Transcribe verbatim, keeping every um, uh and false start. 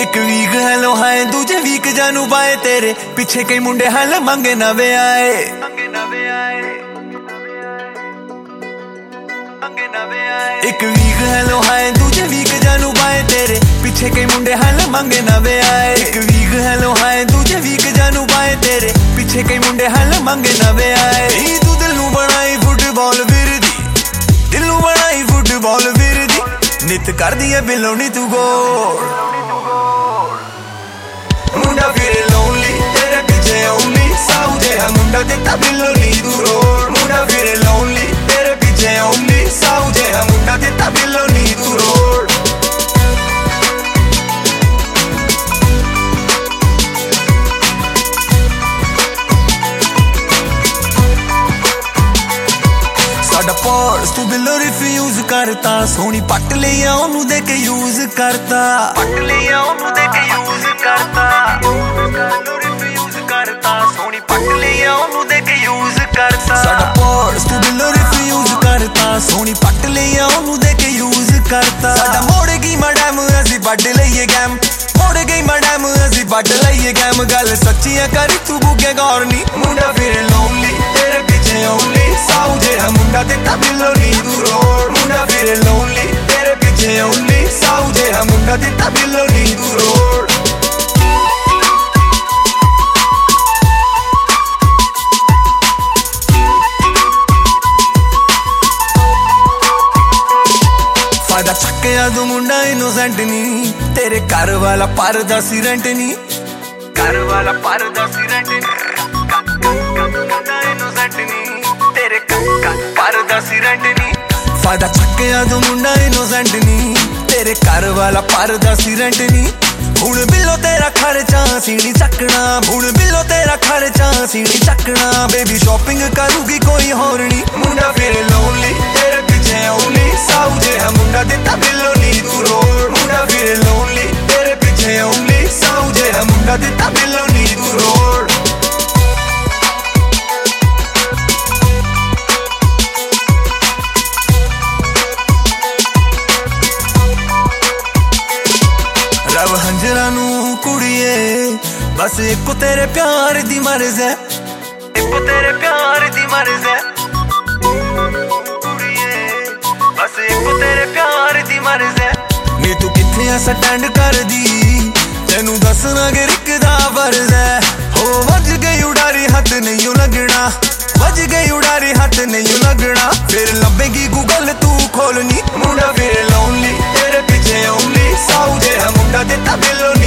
एक week hello hi दूजे week जानू बाए तेरे पीछे कई मुंडे हल मंगे नवे आए एक वीक हेलो हाय दूजे वीक जानू बाए तेरे पीछे कई मुंडे हल मंगे नवे आए एक वीक हेलो हाय दूजे वीक जानू बाए तेरे पीछे कई मुंडे हल मंगे नवे आए तू दिल नू बनाई फुटबॉल विरदी दिल नू बनाई फुटबॉल विरदी नित कर दी है बिलो नी तू गोल मुंडा फिरे लोनली तेरे पीछे ओनली साऊ जेहा मुंडा दिता बिलो नी तू रोड मुंडा फिरे लोनली तेरे पीछे ओनली साऊ जेहा मुंडा दिता बिलो नी तू रोड साडा पर्स तू बिलो रिफ्यूज करता सोनी पट लिया ओनू दे के यूज करता पट लिया ओनू दे के यूज करता रिफ्यूज करता सोनी पट लिया ओनू दे के यूज करता साडा पर्स तू बिलो रिफ्यूज करता सोनी पट लिया ओनू दे के यूज करता साडा मोड़ गई मैडम असी बड लईए गैम मोड़ गई मैडम असी बड लईए गैम गल सच्ची है करी तू बुगे गौर नी मुंडा फिर लोनली तेरे पीछे ओनली साऊ जेहा मुंडा दिता बिलो नी तू रोड मुंडा फिर लोनली तेरे पीछे ओनली साऊ जेहा मुंडा दिता बिलो नी तू रोड फायदा चक्किया तू मुंडा इनोसेंट नी तेरे घर वाला परदा सी रेंट नी घर वाला परदा सी रेंट नी इनोसेंट नी तेरे परदा सी रेंट नी फायदा चक्किया तू मुंडा इनोसेंट नी तेरे घर वाला परदा सी रेंट नी हुण बिलो तेरा खर्चा सी नी चकना हुण बिलो तेरा खर्चा सी नी चकना बेबी शॉपिंग करूगी कोई होर नी मुंडा फिर लोनली तेरे पीछे ओनली साऊ जेहा मुंडा दिता बिलो नी तू रोड मुंडा फिर लोनली तेरे पीछे ओनली साऊ जेहा मुंडा दिता बिलो नी तू रोड रब हंजरा नू कुड़िए बस एको तेरे प्यार दी मर्ज़ है एको तेरे प्यार दी मर्ज़ है कुड़िए बस एको तेरे प्यार दी मर्ज़ है नी तू किथे आ स्टैंड कर दी तेनू दसना कि रिक दा फर्ज है हो वज गई उड़ारी हथ नहीं लगना वज गई उड़ारी हाथ नहीं लगना फिर लभेगी गूगल तू खोलनी मुंडा फिर लोनली तेरे पीछे ओनली साऊ जेहा मुंडा दिता बिलो